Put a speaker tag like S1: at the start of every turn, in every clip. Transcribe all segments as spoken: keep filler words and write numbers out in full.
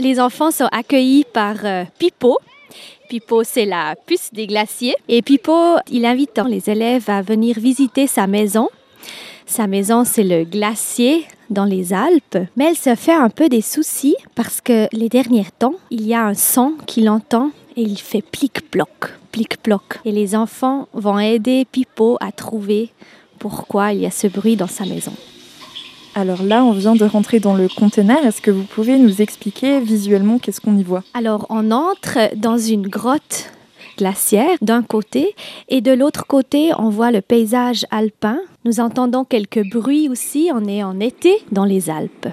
S1: Les enfants sont accueillis par euh, Pipo. Pipo, c'est la puce des glaciers. Et Pipo, il invite les élèves à venir visiter sa maison. Sa maison, c'est le glacier dans les Alpes. Mais elle se fait un peu des soucis parce que les derniers temps, il y a un son qu'il entend et il fait plic-ploc, plic-ploc. Et les enfants vont aider Pipo à trouver pourquoi il y a ce bruit dans sa maison.
S2: Alors là, on vient de rentrer dans le conteneur. Est-ce que vous pouvez nous expliquer visuellement qu'est-ce qu'on y voit ?
S1: Alors, on entre dans une grotte glaciaire d'un côté et de l'autre côté, on voit le paysage alpin. Nous entendons quelques bruits aussi. On est en été dans les Alpes.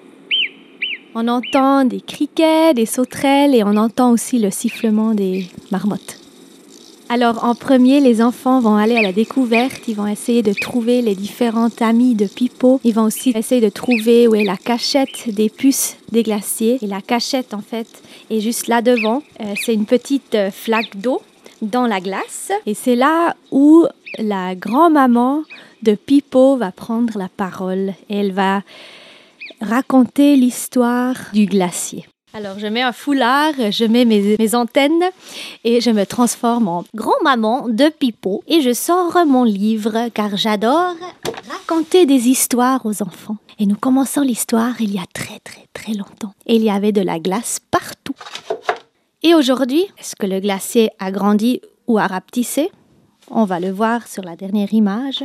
S1: On entend des criquets, des sauterelles et on entend aussi le sifflement des marmottes. Alors, en premier, les enfants vont aller à la découverte. Ils vont essayer de trouver les différentes amies de Pipo. Ils vont aussi essayer de trouver où est la cachette des puces des glaciers. Et la cachette, en fait, est juste là devant. Euh, c'est une petite euh, flaque d'eau dans la glace. Et c'est là où la grand-maman de Pipo va prendre la parole. Et elle va raconter l'histoire du glacier. Alors, je mets un foulard, je mets mes, mes antennes et je me transforme en grand-maman de Pipo. Et je sors mon livre car j'adore raconter des histoires aux enfants. Et nous commençons l'histoire il y a très très très longtemps. Et il y avait de la glace partout. Et aujourd'hui, est-ce que le glacier a grandi ou a rapetissé ? On va le voir sur la dernière image.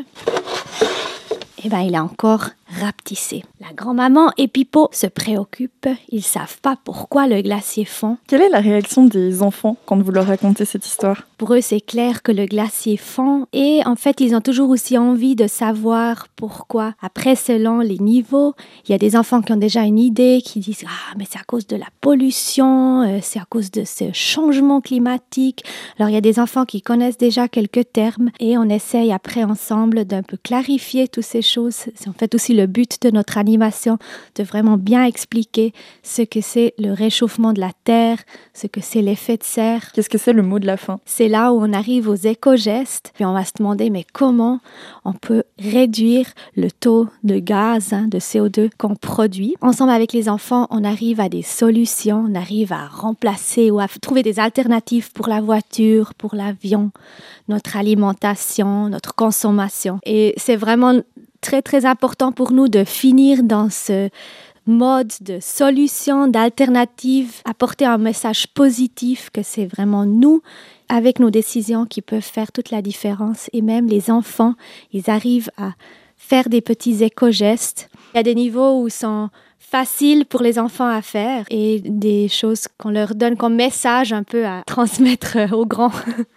S1: Eh bien, il a encore rapetissé. La grand-maman et Pipo se préoccupent. Ils ne savent pas pourquoi le glacier fond.
S2: Quelle est la réaction des enfants quand vous leur racontez cette histoire ?
S1: Pour eux, c'est clair que le glacier fond. Et en fait, ils ont toujours aussi envie de savoir pourquoi. Après, selon les niveaux, il y a des enfants qui ont déjà une idée, qui disent « Ah, mais c'est à cause de la pollution, euh, c'est à cause de ce changement climatique. » Alors, il y a des enfants qui connaissent déjà quelques termes et on essaye après ensemble d'un peu clarifier toutes ces choses. C'est en fait aussi le but de notre animation, de vraiment bien expliquer ce que c'est le réchauffement de la Terre, ce que c'est l'effet de serre.
S2: Qu'est-ce que c'est le mot de la fin ?
S1: C'est là où on arrive aux éco-gestes, puis on va se demander mais comment on peut réduire le taux de gaz, hein, de C O deux qu'on produit. Ensemble avec les enfants, on arrive à des solutions, on arrive à remplacer ou à trouver des alternatives pour la voiture, pour l'avion, notre alimentation, notre consommation. Et c'est vraiment très, très important pour nous de finir dans ce mode de solution, d'alternative, apporter un message positif que c'est vraiment nous, avec nos décisions, qui peuvent faire toute la différence. Et même les enfants, ils arrivent à faire des petits éco-gestes. Il y a des niveaux où ils sont faciles pour les enfants à faire et des choses qu'on leur donne comme message un peu à transmettre aux grands.